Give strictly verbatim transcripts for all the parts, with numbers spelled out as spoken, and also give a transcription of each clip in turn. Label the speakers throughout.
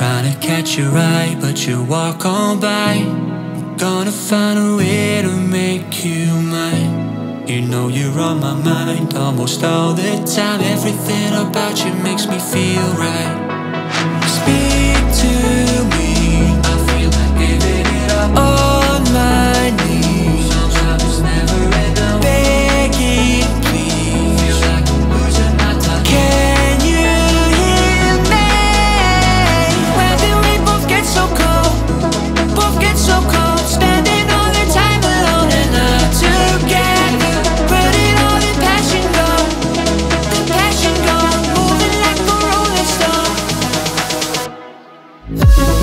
Speaker 1: Trying to catch your eye, but you walk on by. Gonna find a way to make you mine. You know you're on my mind almost all the time. Everything about you makes me feel right. Speak to me, I feel like giving it up. On my knees, sometimes it's never enough. Begging, please, feel like I'm losing my time. Can you hear me? When did we both get so cold? Both get so cold, spending all the time alone and not together. Letting all the passion go, the passion go, moving like a rolling stone. Like a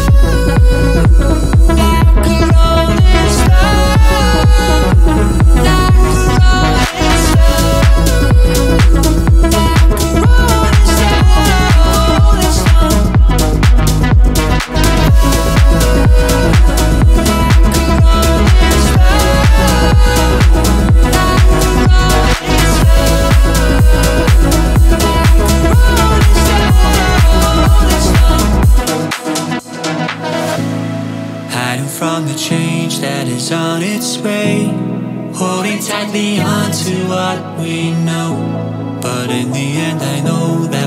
Speaker 1: rolling stone, like a rolling stone, like a rolling stone, hiding from the change that is on its way, holding tightly on to what we know. But in the end I know that